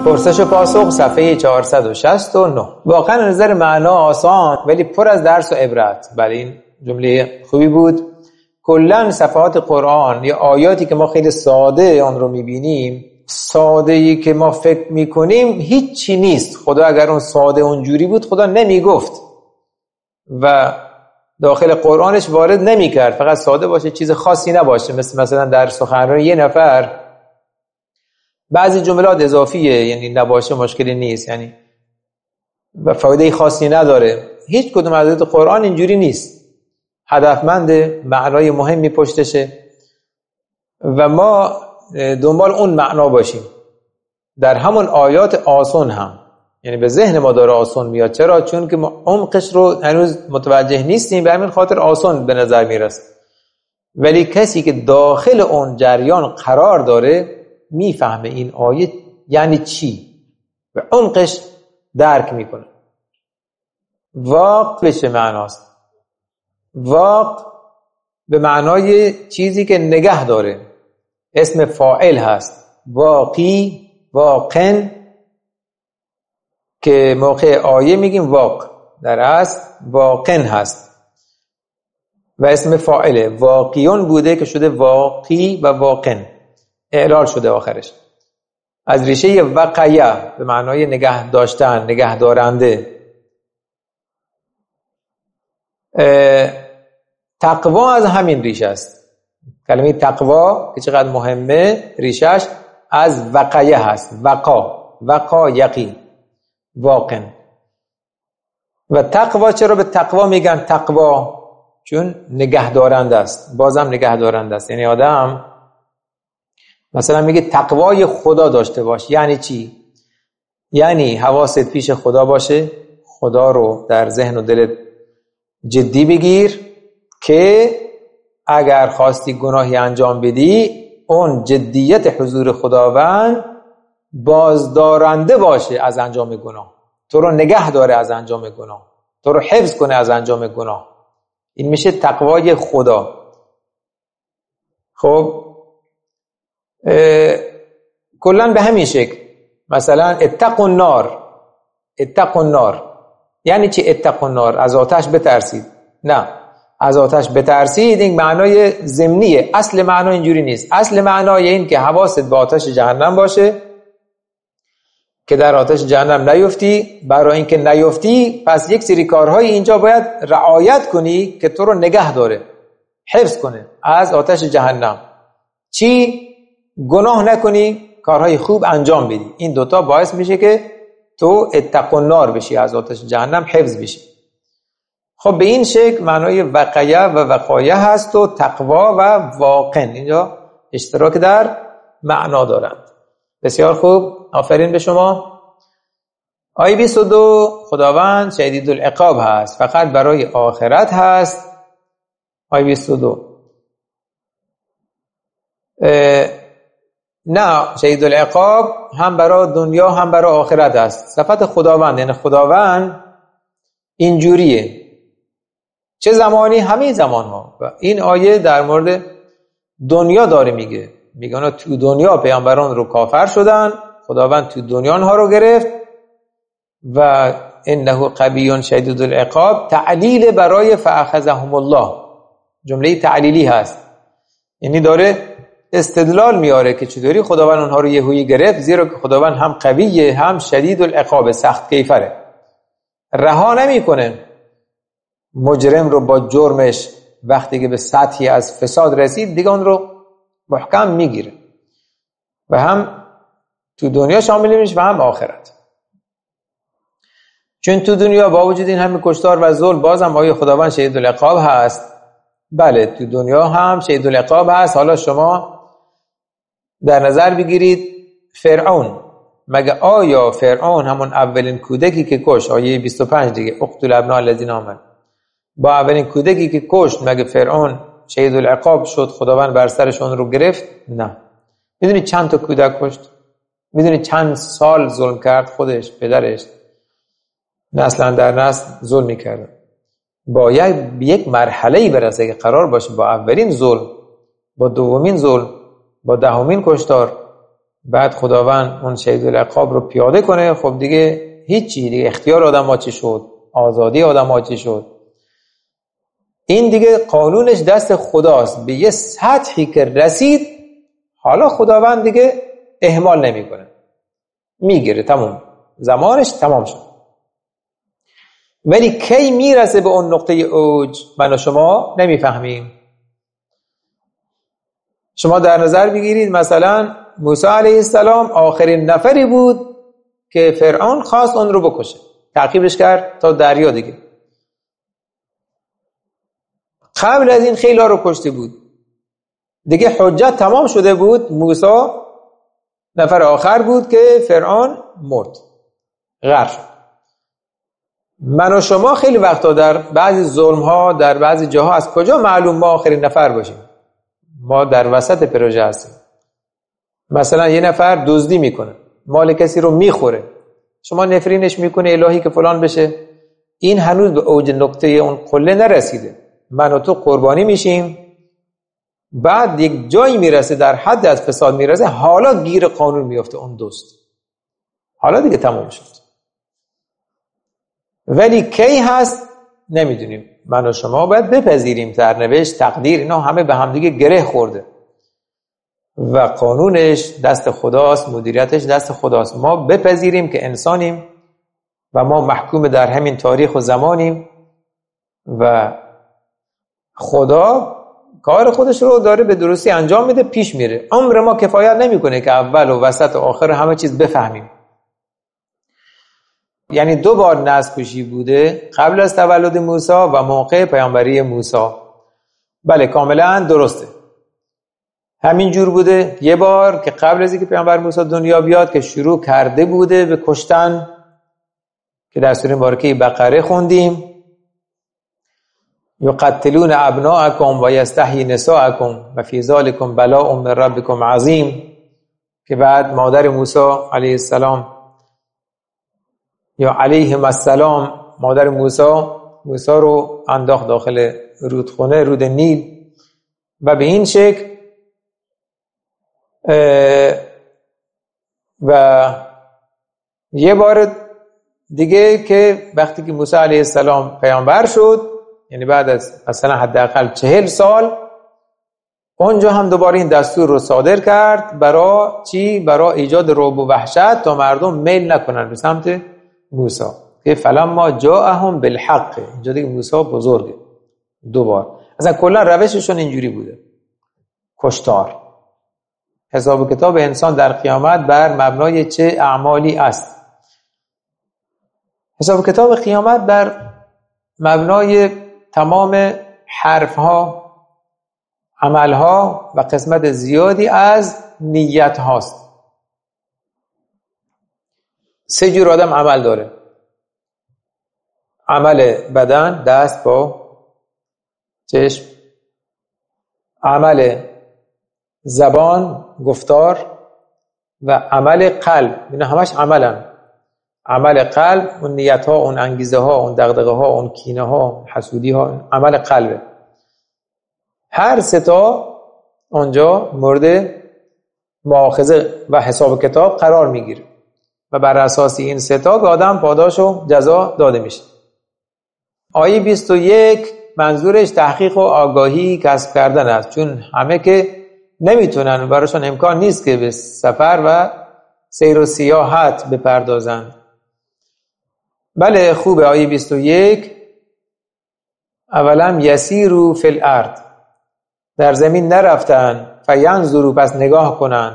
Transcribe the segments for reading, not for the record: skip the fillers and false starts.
پرسش و پاسخ صفحه 469. واقعا نظر معنا آسان ولی پر از درس و عبرت. بله این جمله خوبی بود. کلا صفحات قرآن یا آیاتی که ما خیلی ساده آن رو میبینیم، ساده‌ای که ما فکر میکنیم هیچی نیست. خدا اگر اون ساده اونجوری بود خدا نمیگفت و داخل قرآنش وارد نمیکرد. فقط ساده باشه، چیز خاصی نباشه. مثلا در سخنرانی یه نفر بعضی جملات اضافیه، یعنی نباشه مشکلی نیست، یعنی و فایده خاصی نداره. هیچ کدوم از آیات قرآن اینجوری نیست. هدفمند، معنای مهمی پشتشه و ما دنبال اون معنا باشیم. در همون آیات آسان هم، یعنی به ذهن ما داره آسان میاد. چرا؟ چون که ما عمقش رو هنوز متوجه نیستیم، به همین خاطر آسان به نظر میرسه. ولی کسی که داخل اون جریان قرار داره میفهمه این آیه یعنی چی و عمقش درک میکنه. واق به چه معناست؟ واق به معنای چیزی که نگه داره، اسم فاعل هست. واقی، واقن، که موقع آیه میگیم واق، در اصل واقن هست و اسم فاعله. واقیون بوده که شده واقی و واقن، اعلال شده آخرش. از ریشه وقیه به معنای نگه داشتن، نگه دارنده. تقوا از همین ریشه است. کلمه تقوا که چقدر مهمه، ریشهش از وقیه هست. وقا یقین، واقن. و تقوا، چرا به تقوا میگن تقوا؟ چون نگه دارنده است. بازم نگه دارنده است. یعنی آدم مثلا میگه تقوای خدا داشته باش. یعنی چی؟ یعنی حواست پیش خدا باشه، خدا رو در ذهن و دلت جدی بگیر که اگر خواستی گناهی انجام بدی، اون جدیت حضور خداوند بازدارنده باشه از انجام گناه، تو رو نگه داره از انجام گناه، تو رو حفظ کنه از انجام گناه. این میشه تقوای خدا. خب کلن به همین شکل. مثلا اتقوا النار یعنی چی؟ اتقوا النار، از آتش بترسید. نه، از آتش بترسید این معنای ضمنیه. اصل معنا اینجوری نیست. اصل معنای این که حواست به آتش جهنم باشه که در آتش جهنم نیفتی. برای اینکه نیفتی پس یک سری کارهای اینجا باید رعایت کنی که تو رو نگه داره، حفظ کنه از آتش جهنم. چی؟ گناه نکنی، کارهای خوب انجام بدی. این دوتا باعث میشه که تو اتقوا النار بشی، از آتش جهنم حفظ بشی. خب به این شکل معنای وقیه و وقایه هست و تقوا و واقن اینجا اشتراک در معنا دارند. بسیار خوب، آفرین به شما. آیه 22 خداوند شدید العقاب هست، فقط برای آخرت هست. آیه 22 نه، شدید العقاب هم برای دنیا هم برای آخرت است. صفت خداوند، یعنی خداوند اینجوریه. چه زمانی؟ همین زمان ها. و این آیه در مورد دنیا داره میگه اونا تو دنیا پیامبران رو کافر شدن، خداوند تو دنیا اونها رو گرفت و انه قوی شدید العقاب تعلیل برای فاخذهم الله. جمله تعلیلی هست، یعنی داره استدلال میاره که چطوری خداوند اونها رو یهویی گرفت، زیرا که خداوند هم قویه هم شدید العقاب، سخت کیفره. رها نمیکنه مجرم رو با جرمش. وقتی که به سطحی از فساد رسید دیگه اون رو محکم میگیره و هم تو دنیا شامل میشه و هم آخرت. چون تو دنیا با وجود این همه کشتار و ظلم بازم آیه خداوند شدید العقاب هست. بله تو دنیا هم شدید العقاب هست. حالا شما در نظر بگیرید فرعون. مگه آیا فرعون همون اولین کودکی که کشت، آیه 25 دیگه، اقتلوا ابناء الذین آمنوا، با اولین کودکی که کشت مگه فرعون شدید العقاب شد، خداوند بر سرشون رو گرفت؟ نه. میدونید چند تا کودک کشت؟ میدونید چند سال ظلم کرد خودش، پدرش، نسلا در نسل ظلم میکرد. باید یک مرحله‌ای برسه که قرار باشه با اولین ظلم، با دومین ظلم، با دهمین کشتار بعد خداوند اون شدید العقاب رو پیاده کنه. خب دیگه هیچی، دیگه اختیار آدم ها چی شد، آزادی آدم ها چی شد. این دیگه قانونش دست خداست. به یه سطحی که رسید حالا خداوند دیگه اهمال نمیکنه، میگیره، تمام، زمانش تمام شد. ولی کی میرسه به اون نقطه اوج من و شما نمیفهمیم. شما در نظر بگیرید مثلا موسی علیه السلام آخرین نفری بود که فرعون خواست اون رو بکشه، تعقیبش کرد تا دریا دیگه. قبل از این خیلی ها رو کشته بود، دیگه حجت تمام شده بود. موسی نفر آخر بود که فرعون مرد، غرق شد. من و شما خیلی وقتا در بعضی ظلم ها در بعضی جاها از کجا معلوم ما آخرین نفر باشیم؟ ما در وسط پروژه هستیم. مثلا یه نفر دزدی میکنه، مال کسی رو میخوره، شما نفرینش میکنه الهی که فلان بشه. این هنوز به اوج نقطه اون قله نرسیده. من و تو قربانی میشیم، بعد یک جایی میرسه در حد از فساد میرسه، حالا گیر قانون میفته اون دوست، حالا دیگه تمام شد. ولی کی هست نمیدونیم. من و شما باید بپذیریم سرنوشت، تقدیر، اینا همه به همدیگه گره خورده و قانونش دست خداست، مدیریتش دست خداست. ما بپذیریم که انسانیم و ما محکوم در همین تاریخ و زمانیم و خدا کار خودش رو داره به درستی انجام میده، پیش میره. عمر ما کفایت نمیکنه که اول و وسط و آخر همه چیز بفهمیم. یعنی 2 بار نسل کشی بوده، قبل از تولد موسی و موقع پیامبری موسی. بله کاملا درسته، همین جور بوده. یه بار که قبل از اینکه پیامبر موسی دنیا بیاد که شروع کرده بوده به کشتن، که در سوره مبارکه بقره خوندیم یقتلون ابناءکم و یستحیی نساءکم و فی ذلکم بلاء من ربکم عظیم، که بعد مادر موسی علیه السلام یا علیهم السلام، مادر موسی رو انداخت داخل رودخانه، رود نیل. و به این شکل و یه بار دیگه که وقتی که موسی علیه السلام پیامبر شد، یعنی بعد از مثلا حداقل 40 سال، اونجا هم دوباره این دستور رو صادر کرد. برای چی؟ برای ایجاد رعب و وحشت تا مردم میل نکنن به سمت موسی. که فلما جاءهم بالحق، اینجا دیگه موسی بزرگه. 2 بار اصلا کلا روششون اینجوری بوده، کشتار. حساب کتاب انسان در قیامت بر مبنای چه اعمالی است؟ حساب کتاب قیامت بر مبنای تمام حرفها، عملها و قسمت زیادی از نیت هاست. 3 جور آدم عمل داره: عمل بدن، دست، پا، چشم; عمل زبان، گفتار; و عمل قلب. اینا همش عملن. عمل قلب، اون نیت ها، اون انگیزه ها، اون دغدغه ها، اون کینه ها، حسودی ها، عمل قلبه. هر 3 تا اونجا مورد مؤاخذه و حساب کتاب قرار میگیره و بر اساس این 3 تا به آدم پاداش و جزا داده میشه. آیه 21 منظورش تحقیق و آگاهی کسب کردن است، چون همه که نمیتونن، براشون امکان نیست که به سفر و سیر و سیاحت بپردازند. بله خوبه. آیه 21 اولا یسیروا فی الارض، در زمین نرفتن، فینظروا، پس نگاه کنند.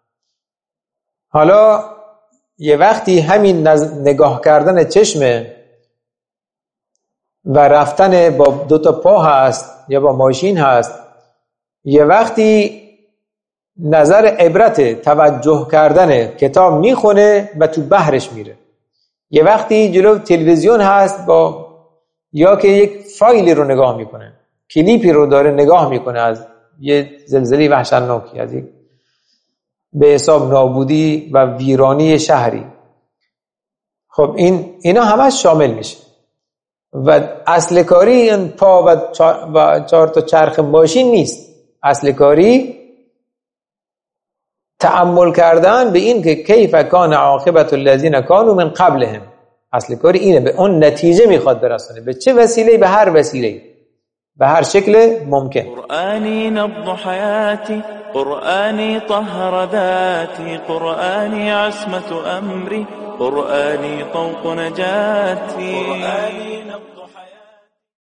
حالا یه وقتی همین نگاه کردن چشمه و رفتن با 2 تا پا هست یا با ماشین هست، یه وقتی نظر عبرت، توجه کردن، کتاب میخونه و تو بحرش میره، یه وقتی جلو تلویزیون هست با یا که یک فایلی رو نگاه میکنه، کلیپی رو داره نگاه میکنه از یه زلزله وحشتناکی، از یک به حساب نابودی و ویرانی شهری. خب اینا همش شامل میشه. و اصل کاری این پا و 4 تا چرخ ماشین نیست. اصل کاری تأمل کردن به این که کیف کان عاقبت الذین کانوا من قبلهم، اصل کار اینه، به اون نتیجه میخواد برسونه. به چه وسیله؟ به هر وسیله، به هر شکل ممکن. قرآنی نبض حیاتی، قرآنی طهر ذاتی، قرآنی عصمت امری، قرآنی طوق نجاتی.